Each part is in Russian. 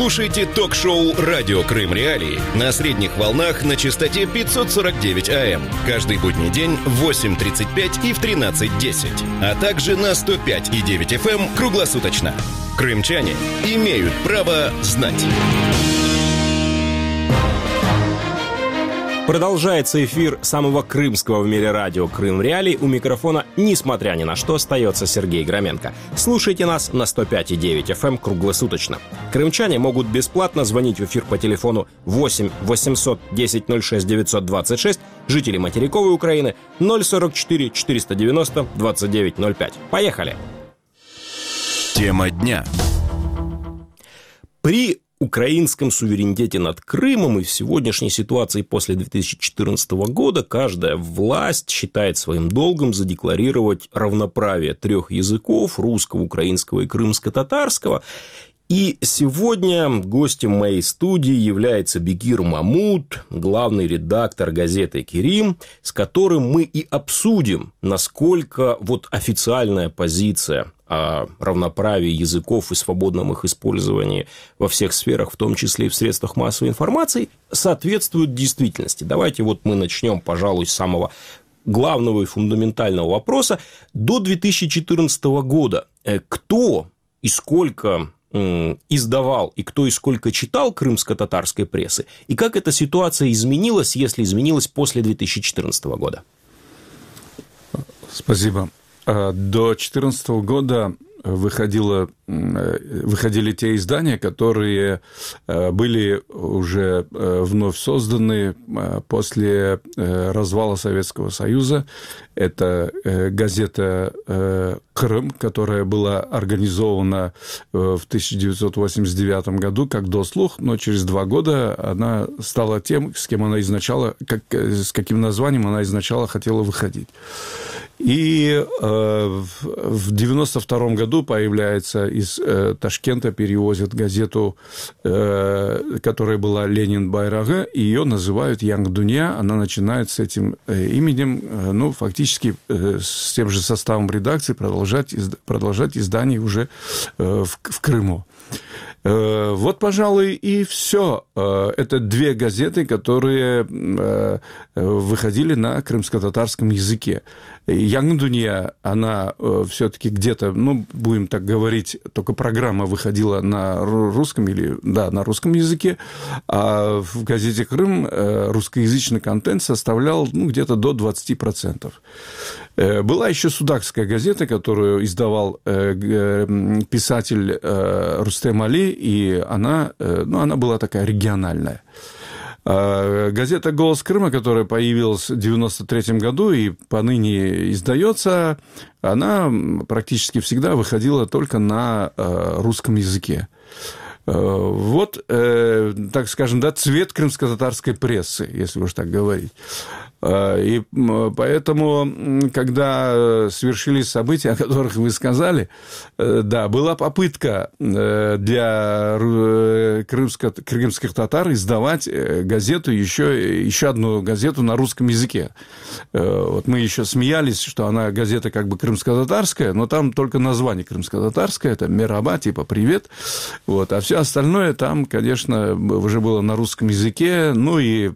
Слушайте ток-шоу «Радио Крым Реалии» на средних волнах на частоте 549 АМ. Каждый будний день в 8:35 и в 13:10. А также на 105,9 FM круглосуточно. Крымчане имеют право знать. Продолжается эфир самого крымского в мире радио «Крым Реалии». У микрофона, несмотря ни на что, остается Сергей Громенко. Слушайте нас на 105,9 FM круглосуточно. Крымчане могут бесплатно звонить в эфир по телефону 8 800 10 06 926, жители материковой Украины 044 490 2905. Поехали! Тема дня. При украинском суверенитете над Крымом и в сегодняшней ситуации после 2014 года каждая власть считает своим долгом задекларировать равноправие трех языков – русского, украинского и крымско-татарского. И сегодня гостем моей студии является Бекир Мамут, главный редактор газеты «Керим», с которым мы и обсудим, насколько вот официальная позиция о равноправии языков и свободном их использовании во всех сферах, в том числе и в средствах массовой информации, соответствует действительности. Давайте вот мы начнем, пожалуй, с самого главного и фундаментального вопроса. До 2014 года кто и сколько издавал и кто и сколько читал крымско-татарской прессы, и как эта ситуация изменилась, если изменилась после 2014 года? Спасибо. До 2014 года выходили те издания, которые были уже вновь созданы после развала Советского Союза. Это газета «Крым», которая была организована в 1989 году как «Дослух», но через 2 года она стала тем, с каким названием она изначально хотела выходить. И в 1992 году появляется из Ташкента, перевозят газету, которая была «Ленин Байрагы», и ее называют «Янг Дунья». Она начинает с этим именем, фактически с тем же составом редакции продолжать издание уже в Крыму. Вот, пожалуй, и все. Это 2 газеты, которые выходили на крымско-татарском языке. «Янг Дунья», она все-таки где-то, будем так говорить, только программа выходила на русском на русском языке, а в газете «Крым» русскоязычный контент составлял где-то до 20%. Была еще судакская газета, которую издавал писатель Рустем Али, и она была такая региональная. Газета «Голос Крыма», которая появилась в 1993 году и поныне издается, она практически всегда выходила только на русском языке. Вот, так скажем, цвет крымско-татарской прессы, если уж так говорить. И поэтому, когда свершились события, о которых вы сказали, да, была попытка для крымских татар издавать газету, еще одну газету на русском языке. Вот мы еще смеялись, что она газета как бы крымско-татарская, но там только название крымско-татарское, это «Мераба», типа «Привет», вот, а все остальное там, конечно, уже было на русском языке, ну и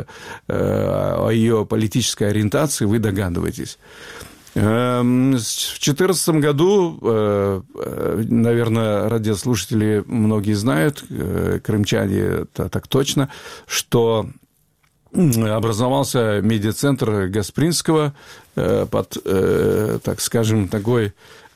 о ее политической ориентации вы догадываетесь. В 2014 году, наверное, радиослушатели многие знают, крымчане так точно, что образовался медиацентр Гаспринского под, так скажем, такой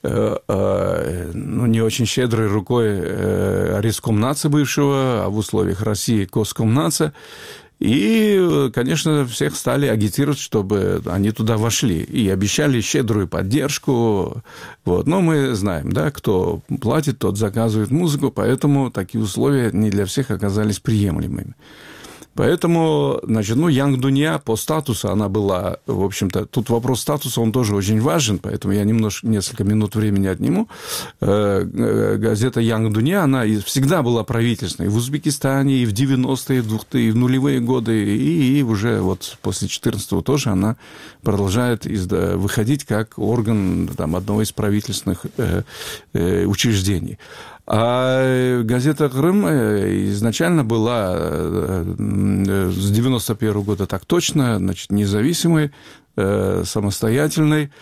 не очень щедрой рукой Рескомнадза бывшего, а в условиях России Коскомнадза. И, конечно, всех стали агитировать, чтобы они туда вошли. И обещали щедрую поддержку. Вот. Но мы знаем, да, кто платит, тот заказывает музыку, поэтому такие условия не для всех оказались приемлемыми. Поэтому, значит, «Янг Дунья» по статусу она была, в общем-то, тут вопрос статуса, он тоже очень важен, поэтому я несколько минут времени отниму. Газета «Янг Дунья», она всегда была правительственной и в Узбекистане, и в 90-е, и в нулевые годы, и уже вот после 14-го тоже она продолжает выходить как орган одного из правительственных учреждений. А газета «Крым» изначально была с 91 года так точно, значит, независимой, самостоятельной.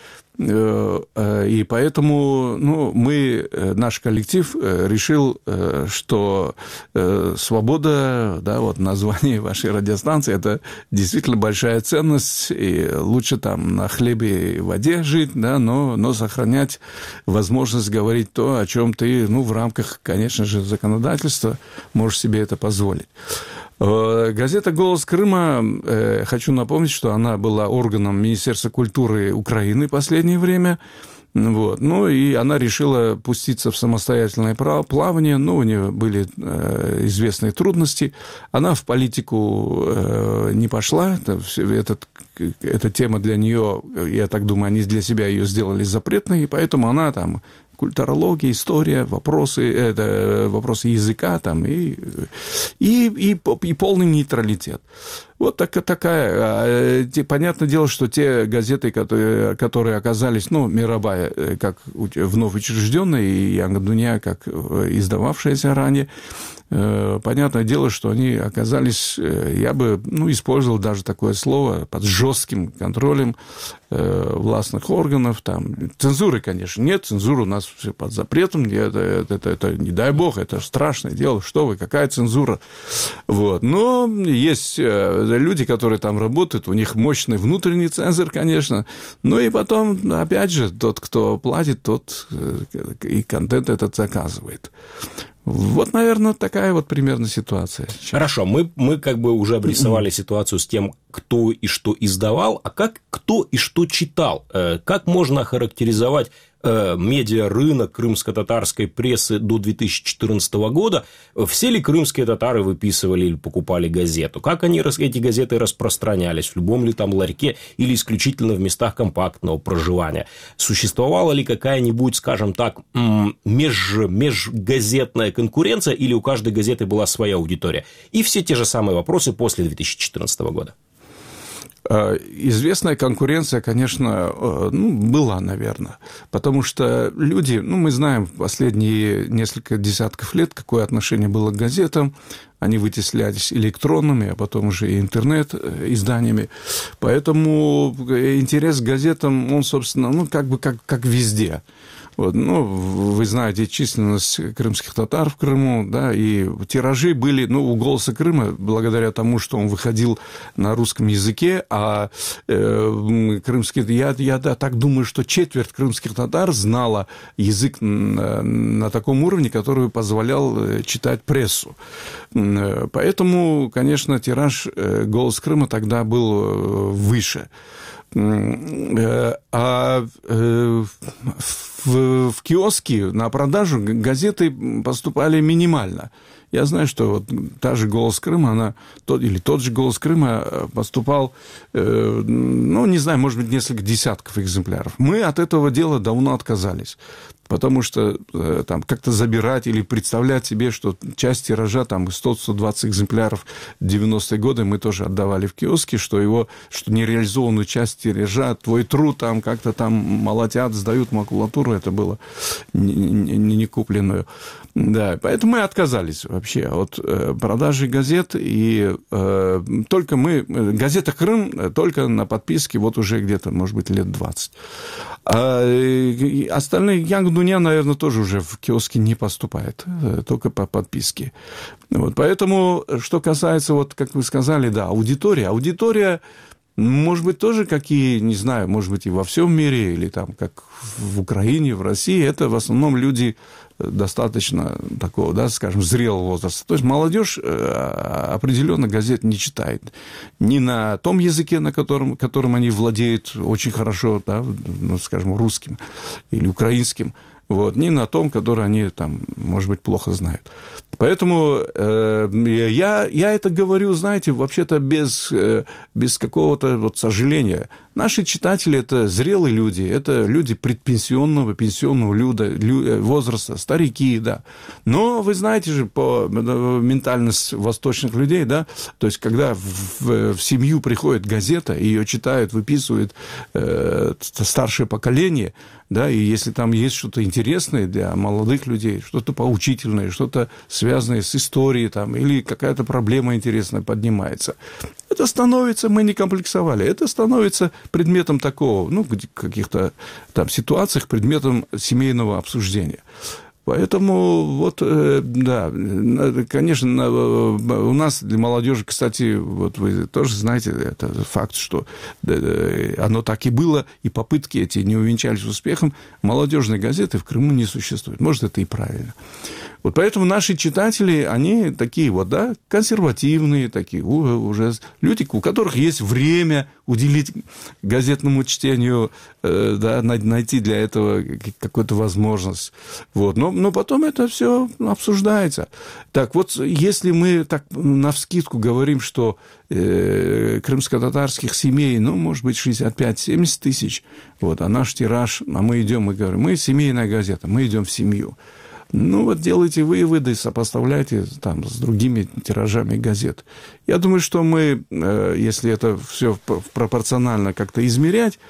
И поэтому наш коллектив решил, что свобода, да, вот название вашей радиостанции, это действительно большая ценность, и лучше там на хлебе и воде жить, да, но сохранять возможность говорить то, о чем ты, в рамках, конечно же, законодательства можешь себе это позволить. Газета «Голос Крыма», хочу напомнить, что она была органом Министерства культуры Украины в последнее время. Вот. И она решила пуститься в самостоятельное плавание, у нее были известные трудности. Она в политику не пошла, эта тема для нее, я так думаю, они для себя ее сделали запретной, и поэтому она там... Культурология, история, вопросы языка там, и полный нейтралитет. Вот такая. Понятное дело, что те газеты, которые оказались, Мировая, как вновь учрежденная, и Янгдуня, как издававшаяся ранее, понятное дело, что они оказались, я бы использовал даже такое слово, под жестким контролем властных органов. Там. Цензуры, конечно, нет, цензура у нас все под запретом, это не дай бог, это страшное дело, что вы, какая цензура. Вот. Но есть люди, которые там работают, у них мощный внутренний цензор, конечно, и потом, опять же, тот, кто платит, тот и контент этот заказывает. Вот, наверное, такая вот примерно ситуация. Хорошо, мы как бы уже обрисовали ситуацию с тем, кто и что издавал, а как кто и что читал. Как можно охарактеризовать медиарынок крымско-татарской прессы до 2014 года? Все ли крымские татары выписывали или покупали газету? Как эти газеты распространялись? В любом ли там ларьке или исключительно в местах компактного проживания? Существовала ли какая-нибудь, скажем так, межгазетная конкуренция, или у каждой газеты была своя аудитория? И все те же самые вопросы после 2014 года. Известная конкуренция, конечно, была, наверное, потому что люди, мы знаем последние несколько десятков лет, какое отношение было к газетам, они вытеслялись электронными, а потом уже и интернет-изданиями, поэтому интерес к газетам, он, собственно, как везде. Вот, вы знаете численность крымских татар в Крыму, да, и тиражи были, у «Голоса Крыма», благодаря тому, что он выходил на русском языке, а крымские, я так думаю, что четверть крымских татар знала язык на таком уровне, который позволял читать прессу. Поэтому, конечно, тираж «Голос Крыма» тогда был выше. А в киоски на продажу газеты поступали минимально. Я знаю, что вот та же «Голос Крыма», тот же «Голос Крыма» поступал, не знаю, может быть, несколько десятков экземпляров. Мы от этого дела давно отказались. Потому что там как-то забирать или представлять себе, что часть тиража, там 100-120 экземпляров в 90-е годы мы тоже отдавали в киоски, что нереализованную часть тиража, твой труд там как-то там молотят, сдают макулатуру, это было не купленную. Да, поэтому мы отказались вообще от продажи газет, и только газета «Крым» только на подписке вот уже где-то, может быть, лет 20. А остальные Янгдуня, наверное, тоже уже в киоски не поступает, только по подписке. Вот, поэтому, что касается, вот, как вы сказали, да, аудитория, может быть, тоже не знаю, может быть, и во всем мире, или там, как в Украине, в России, это в основном люди достаточно такого, да, скажем, зрелого возраста. То есть молодежь определенно газет не читает. Ни на том языке, которым они владеют очень хорошо, да, скажем, русским или украинским, ни на том, который они, там, может быть, плохо знают. Поэтому я это говорю, знаете, вообще-то без какого-то сожаления. Наши читатели – это зрелые люди, это люди предпенсионного, пенсионного возраста, старики, да. Но вы знаете же по ментальности восточных людей, да, то есть когда в семью приходит газета, ее читают, выписывают старшее поколение, да, и если там есть что-то интересное для молодых людей, что-то поучительное, что-то связанное с историей там, или какая-то проблема интересная поднимается, это становится, мы не комплексовали, это становится предметом такого, ну, в каких-то там ситуациях, предметом семейного обсуждения. Поэтому, вот, да, конечно, у нас для молодежи, кстати, вот вы тоже знаете, это факт, что оно так и было, и попытки эти не увенчались успехом. Молодежной газеты в Крыму не существует. Может, это и правильно. Вот поэтому наши читатели, они такие вот, да, консервативные, такие уже люди, у которых есть время уделить газетному чтению, да, найти для этого какую-то возможность. Вот. Но потом это все обсуждается. Так вот, если мы так навскидку говорим, что крымско-татарских семей, ну, может быть, 65-70 тысяч, вот, а наш тираж, а мы идем и говорим, мы семейная газета, мы идем в семью. Ну, вот делайте выводы, сопоставляйте там с другими тиражами газет. Я думаю, что мы, если это все пропорционально как-то измерять,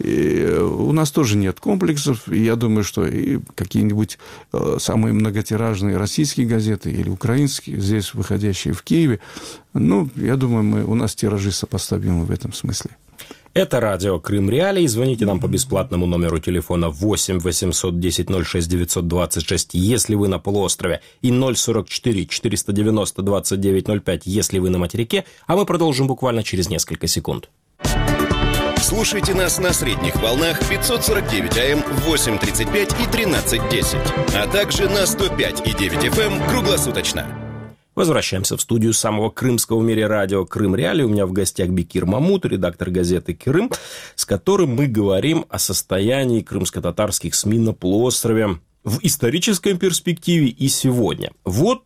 у нас тоже нет комплексов. И я думаю, что и какие-нибудь самые многотиражные российские газеты или украинские, здесь выходящие в Киеве, ну, я думаю, у нас тиражи сопоставимы в этом смысле. Это радио Крым Реалии. Звоните нам по бесплатному номеру телефона 8 810 06 926, если вы на полуострове, и 044 490 2905, если вы на материке, а мы продолжим буквально через несколько секунд. Слушайте нас на средних волнах 549 АМ в 8:35 и 13:10, а также на 105,9 FM круглосуточно. Возвращаемся в студию самого крымского в мире радио «Крым Реалии». У меня в гостях Бекир Мамут, редактор газеты «Крым», с которым мы говорим о состоянии крымско-татарских СМИ на полуострове в исторической перспективе и сегодня. Вот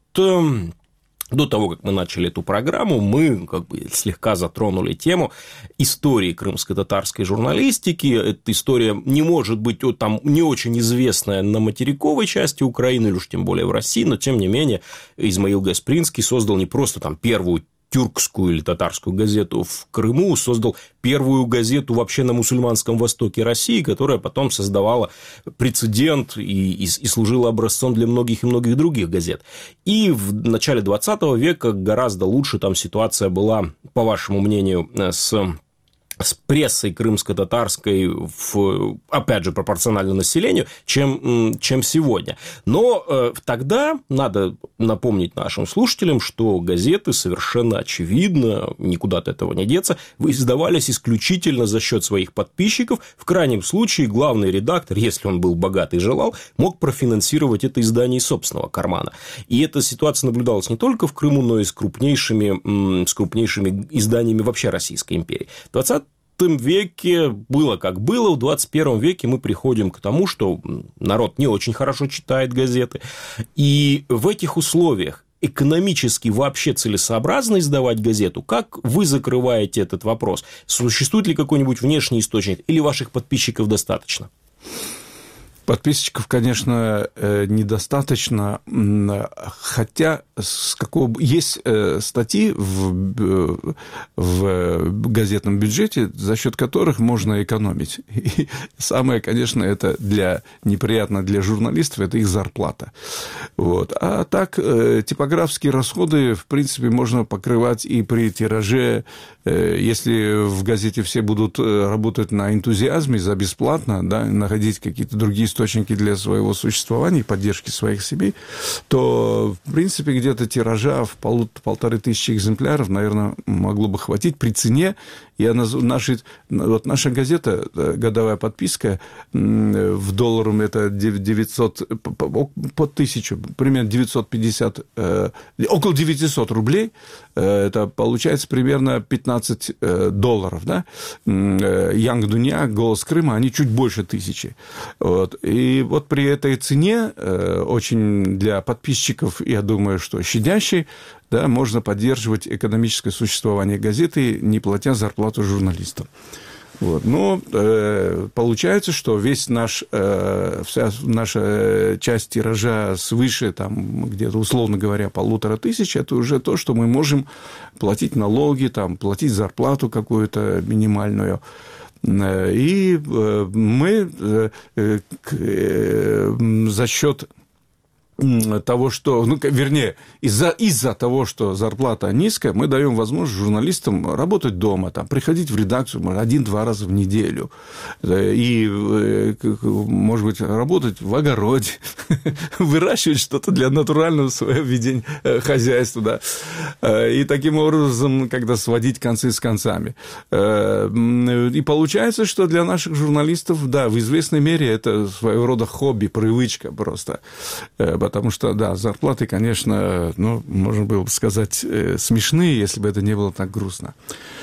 до того, как мы начали эту программу, мы как бы слегка затронули тему истории крымско-татарской журналистики. Эта история не может быть там не очень известная на материковой части Украины, или уж тем более в России, но тем не менее Измаил Гаспринский создал не просто там первую тюркскую или татарскую газету в Крыму, создал первую газету вообще на мусульманском востоке России, которая потом создавала прецедент и служила образцом для многих и многих других газет. И в начале 20 века гораздо лучше там ситуация была, по вашему мнению, с прессой крымско-татарской, опять же, пропорционально населению, чем сегодня. Но тогда надо напомнить нашим слушателям, что газеты совершенно очевидно, никуда от этого не деться, издавались исключительно за счет своих подписчиков. В крайнем случае главный редактор, если он был богат и желал, мог профинансировать это издание из собственного кармана. И эта ситуация наблюдалась не только в Крыму, но и с крупнейшими изданиями вообще Российской империи. В 20 веке было как было, в 21 веке мы приходим к тому, что народ не очень хорошо читает газеты, и в этих условиях экономически вообще целесообразно издавать газету? Как вы закрываете этот вопрос? Существует ли какой-нибудь внешний источник, или ваших подписчиков достаточно? Подписчиков, конечно, недостаточно, хотя есть статьи в газетном бюджете, за счет которых можно экономить. И самое, конечно, это неприятно для журналистов, это их зарплата. Вот. А так, типографские расходы, в принципе, можно покрывать и при тираже, если в газете все будут работать на энтузиазме за бесплатно, да, находить какие-то другие источники для своего существования и поддержки своих семей, то, в принципе, где-то тиража в 1500 экземпляров, наверное, могло бы хватить при цене. Наша газета, годовая подписка, в долларах это 900, по 1000, примерно 950, около 900 рублей, это получается примерно $15, да? Янг Дуня, Голос Крыма, они чуть больше 1000. Вот. И вот при этой цене, очень для подписчиков, я думаю, что щадящей, да, можно поддерживать экономическое существование газеты, не платя зарплату журналистам. Вот. Но получается, что вся наша часть тиража свыше, там, где-то, условно говоря, 1500, это уже то, что мы можем платить налоги, там, платить зарплату какую-то минимальную. И мы за счет того, что, из-за того, что зарплата низкая, мы даем возможность журналистам работать дома, там, приходить в редакцию 1-2 раза в неделю, и, может быть, работать в огороде, выращивать что-то для натурального своего ведения хозяйства, да, и таким образом, когда сводить концы с концами. И получается, что для наших журналистов, да, в известной мере это своего рода хобби, привычка просто. Потому что, да, зарплаты, конечно, можно было бы сказать, смешные, если бы это не было так грустно.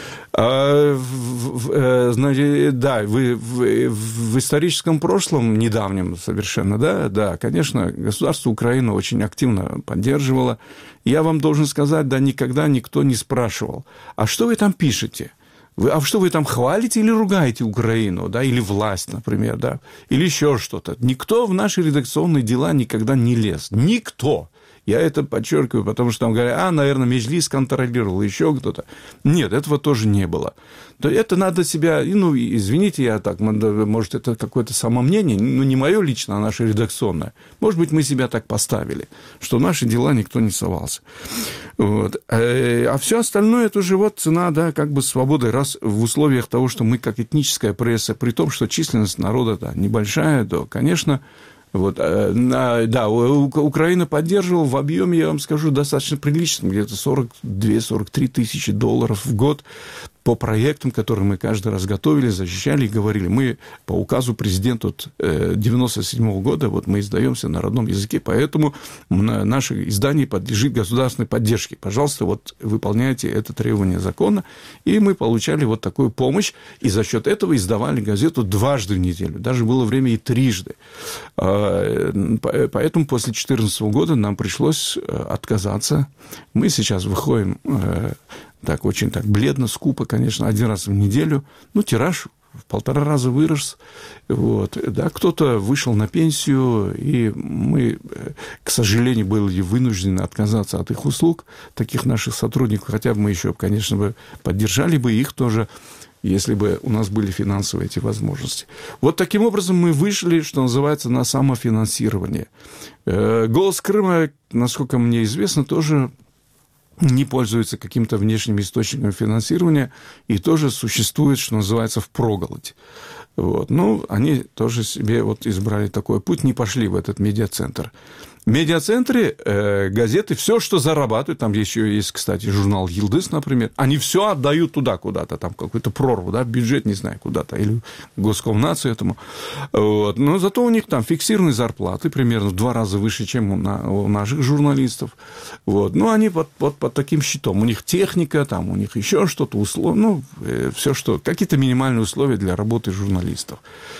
Значит, да, в историческом прошлом, недавнем совершенно, да, конечно, государство Украины очень активно поддерживало. Я вам должен сказать, да, никогда никто не спрашивал, а что вы там пишете? А что вы там хвалите или ругаете Украину, да, или власть, например, да, или еще что-то? Никто в наши редакционные дела никогда не лез. Никто. Я это подчеркиваю, потому что там говорят, наверное, Меджлис контролировал, еще кто-то. Нет, этого тоже не было. То это надо себя, извините, я так, может, это какое-то самомнение, не мое лично, а наше редакционное. Может быть, мы себя так поставили, что в наши дела никто не совался. Вот. А все остальное, это уже вот цена, да, как бы свободы, раз в условиях того, что мы как этническая пресса, при том, что численность народа, да, небольшая, то, конечно, вот, да, Украина поддерживала в объеме, я вам скажу, достаточно приличном, где-то 42-43 тысячи долларов в год по проектам, которые мы каждый раз готовили, защищали и говорили. Мы по указу президента 1997 года, вот мы издаемся на родном языке, поэтому наше издание подлежит государственной поддержке. Пожалуйста, вот выполняйте это требование закона. И мы получали вот такую помощь, и за счет этого издавали газету дважды в неделю. Даже было время и трижды. Поэтому после 2014 года нам пришлось отказаться. Мы сейчас выходим так, очень так бледно, скупо, конечно, 1 раз в неделю. Тираж в 1,5 раза вырос. Вот. Да, кто-то вышел на пенсию, и мы, к сожалению, были вынуждены отказаться от их услуг, таких наших сотрудников, хотя бы мы еще, конечно, бы поддержали бы их тоже, если бы у нас были финансовые эти возможности. Вот таким образом мы вышли, что называется, на самофинансирование. «Голос Крыма», насколько мне известно, тоже не пользуется каким-то внешним источником финансирования и тоже существует, что называется, впроголодь. Вот. Они тоже себе вот избрали такой путь, не пошли в этот медиацентр. В медиацентре газеты, все, что зарабатывают, там еще есть, кстати, журнал «Йылдыз», например, они все отдают туда куда-то, там какую-то прорву, да, бюджет, не знаю, куда-то, или Госкомнацию этому. Вот. Но зато у них там фиксированные зарплаты, примерно в 2 раза выше, чем у наших журналистов. Вот. Они под таким щитом. У них техника, там, у них еще что-то, все, что... Какие-то минимальные условия для работы журналистов.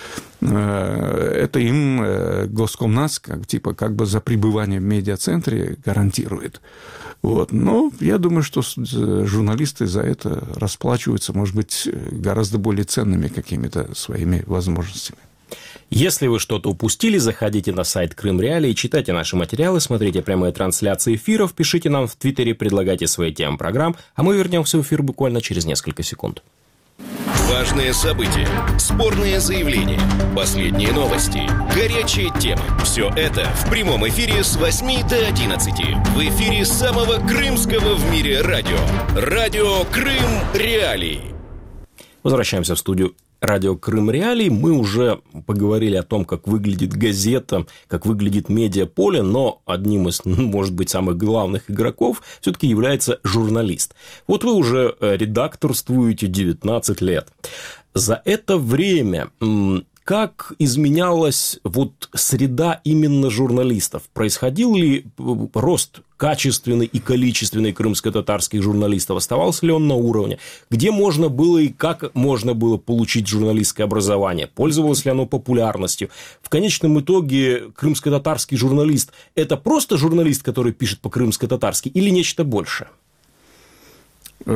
Это им Госкомнац как бы за пребывание в медиацентре гарантирует. Вот. Но я думаю, что журналисты за это расплачиваются, может быть, гораздо более ценными какими-то своими возможностями. Если вы что-то упустили, заходите на сайт Крым Реалии, читайте наши материалы, смотрите прямые трансляции эфиров, пишите нам в Твиттере, предлагайте свои темы программ, а мы вернемся в эфир буквально через несколько секунд. Важные события, спорные заявления, последние новости, горячие темы. Все это в прямом эфире с 8 до 11. В эфире самого крымского в мире радио. Радио Крым Реалии. Возвращаемся в студию радио Крым Реалии. Мы уже поговорили о том, как выглядит газета, как выглядит медиаполе, но одним из, может быть, самых главных игроков все-таки является журналист. Вот вы уже редакторствуете 19 лет. За это время как изменялась вот среда именно журналистов? Происходил ли рост качественный и количественный крымско-татарских журналистов? Оставался ли он на уровне? Где можно было и как можно было получить журналистское образование? Пользовалось ли оно популярностью? В конечном итоге крымско-татарский журналист – это просто журналист, который пишет по-крымско-татарски, или нечто большее?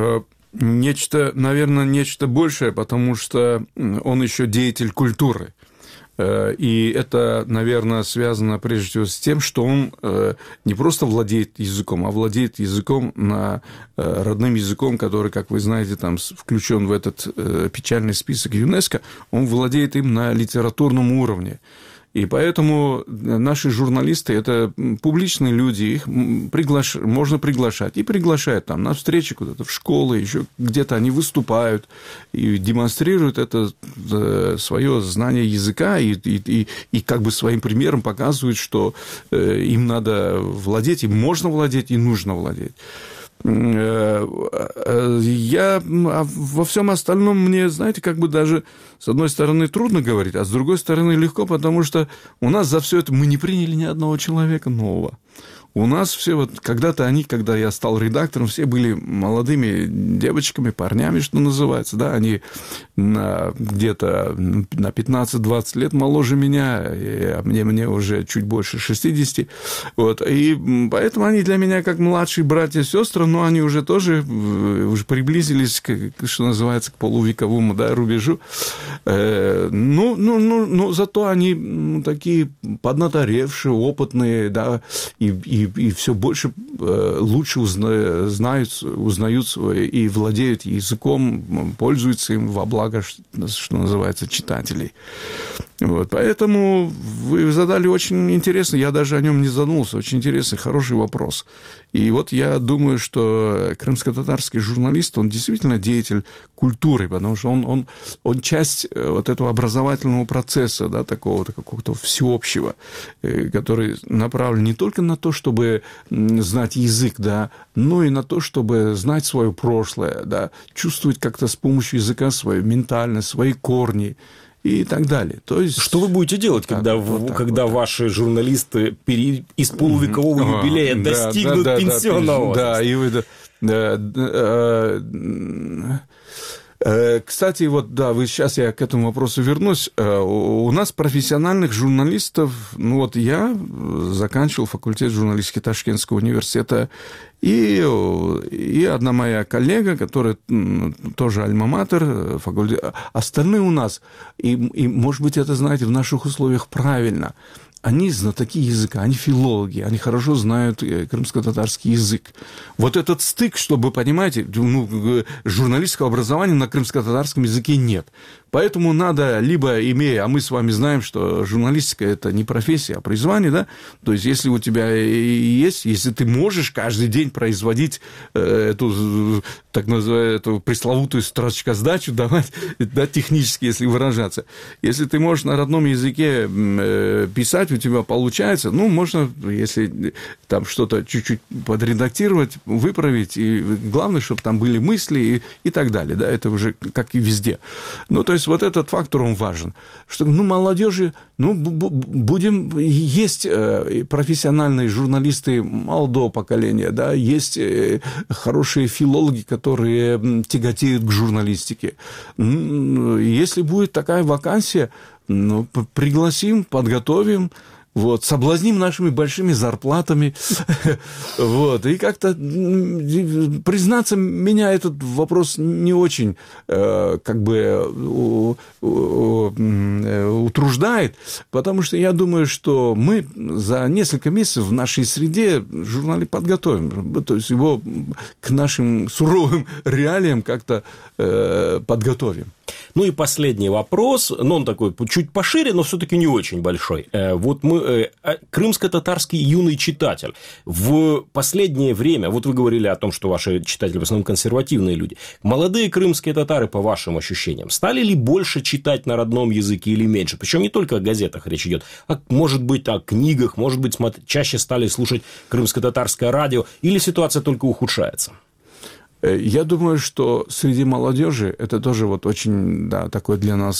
Наверное, нечто большее, потому что он еще деятель культуры. И это, наверное, связано прежде всего с тем, что он не просто владеет языком, а владеет языком родным языком, который, как вы знаете, там включен в этот печальный список ЮНЕСКО, он владеет им на литературном уровне. И поэтому наши журналисты – это публичные люди, их можно приглашать. И приглашают там на встречи куда-то, в школы, еще где-то они выступают и демонстрируют это свое знание языка и как бы своим примером показывают, что им надо владеть, им можно владеть и нужно владеть. Во всем остальном мне, знаете, как бы даже с одной стороны трудно говорить, а с другой стороны легко, потому что у нас за все это мы не приняли ни одного человека нового. У нас все вот когда я стал редактором, все были молодыми девочками, парнями, что называется, да, они где-то на 15-20 лет моложе меня, а мне уже чуть больше 60, вот, и поэтому они для меня как младшие братья и сестры, но они уже тоже уже приблизились, что называется, к полувековому, да, рубежу, зато они такие поднаторевшие, опытные, да, и все больше, лучше узнают и владеют языком, пользуются им во благо, что называется, читателей. Вот, поэтому вы задали очень интересный, я даже о нем не задумался, очень интересный, хороший вопрос. И вот я думаю, что крымско-татарский журналист, он действительно деятель культуры, потому что он часть вот этого образовательного процесса, да, такого-то какого-то всеобщего, который направлен не только на то, чтобы знать язык, да, но и на то, чтобы знать свое прошлое, да, чувствовать как-то с помощью языка свою ментальность, свои корни, и так далее. То есть, что вы будете делать, когда ваши журналисты из полувекового юбилея достигнут пенсионного возраста? Кстати, вот да, сейчас я к этому вопросу вернусь. У нас профессиональных журналистов, я заканчивал факультет журналистики Ташкентского университета, и одна моя коллега, которая тоже альма-матер, факультет, остальные у нас, и, может быть, это, знаете, в наших условиях правильно, они знатоки языка, они филологи, они хорошо знают крымско-татарский язык. Вот этот стык, чтобы, понимаете, журналистского образования на крымско-татарском языке нет. Поэтому надо, либо имея, а мы с вами знаем, что журналистика – это не профессия, а призвание, да, то есть если у тебя есть, если ты можешь каждый день производить эту, так называемую, эту пресловутую строчкосдачу давать, да, технически, если выражаться, если ты можешь на родном языке писать, у тебя получается, можно, если там что-то чуть-чуть подредактировать, выправить, и главное, чтобы там были мысли и так далее, да, это уже как и везде. То есть вот этот фактор, он важен, что, молодежи, есть профессиональные журналисты молодого поколения, да, есть хорошие филологи, которые тяготеют к журналистике. Если будет такая вакансия, пригласим, подготовим, вот, соблазним нашими большими зарплатами, вот, и как-то, признаться, меня этот вопрос не очень, как бы, утруждает, потому что я думаю, что мы за несколько месяцев в нашей среде журнал подготовим, то есть его к нашим суровым реалиям как-то подготовим. И последний вопрос, он такой чуть пошире, но все-таки не очень большой. Вот мы, крымско-татарский юный читатель, в последнее время, вот вы говорили о том, что ваши читатели в основном консервативные люди, молодые крымские татары, по вашим ощущениям, стали ли больше читать на родном языке или меньше? Причем не только о газетах речь идет, а может быть о книгах, может быть чаще стали слушать крымско-татарское радио, или ситуация только ухудшается? Я думаю, что среди молодежи это тоже вот очень, да, такой для нас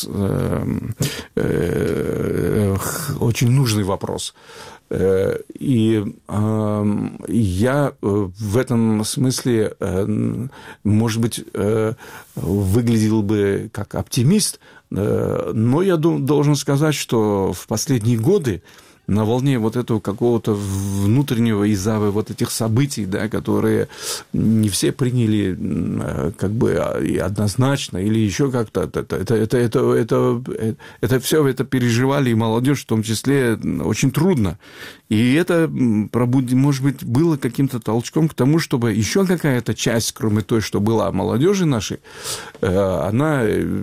очень нужный вопрос. И я в этом смысле, может быть, выглядел бы как оптимист, но я должен сказать, что в последние годы на волне вот этого какого-то внутреннего из-за вот этих событий, да, которые не все приняли как бы однозначно или еще как-то. Это все это переживали, и молодежь в том числе, очень трудно. И это, может быть, было каким-то толчком к тому, чтобы еще какая-то часть, кроме той, что была молодежи нашей, она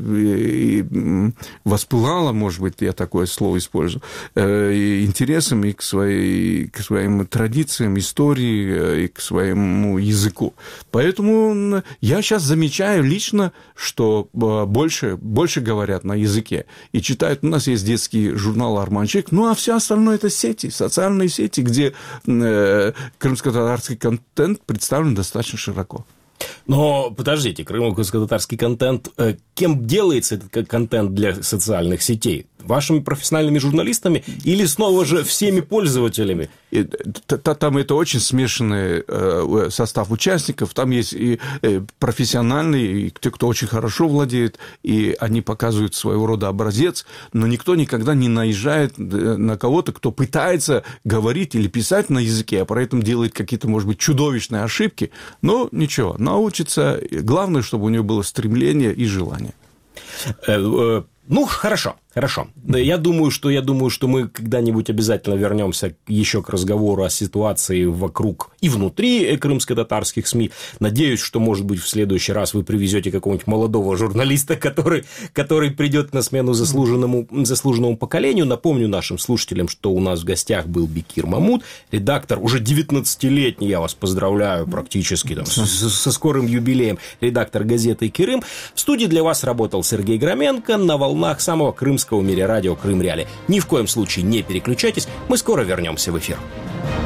воспылала, может быть, я такое слово использую, интересом и к своим традициям, истории, и к своему языку. Поэтому я сейчас замечаю лично, что больше говорят на языке и читают. У нас есть детский журнал «Арманчик», ну, а все остальное – это сети, социальные сети, где крымско-татарский контент представлен достаточно широко. Но подождите, крымско-татарский контент, кем делается этот контент для социальных сетей? Вашими профессиональными журналистами или снова же всеми пользователями? Там это очень смешанный состав участников. Там есть и профессиональные, и те, кто очень хорошо владеет, и они показывают своего рода образец, но никто никогда не наезжает на кого-то, кто пытается говорить или писать на языке, а при этом делает какие-то, может быть, чудовищные ошибки. Но ничего, научится. Главное, чтобы у него было стремление и желание. Ну, хорошо. Я думаю, что мы когда-нибудь обязательно вернемся еще к разговору о ситуации вокруг и внутри крымско-татарских СМИ. Надеюсь, что, может быть, в следующий раз вы привезете какого-нибудь молодого журналиста, который придет на смену заслуженному поколению. Напомню нашим слушателям, что у нас в гостях был Бекир Мамут, редактор, уже 19-летний, я вас поздравляю, практически там, со скорым юбилеем, редактор газеты «Кырым». В студии для вас работал Сергей Громенко на волнах самого крымского в мире радио «Крым Реали». Ни в коем случае не переключайтесь, мы скоро вернемся в эфир.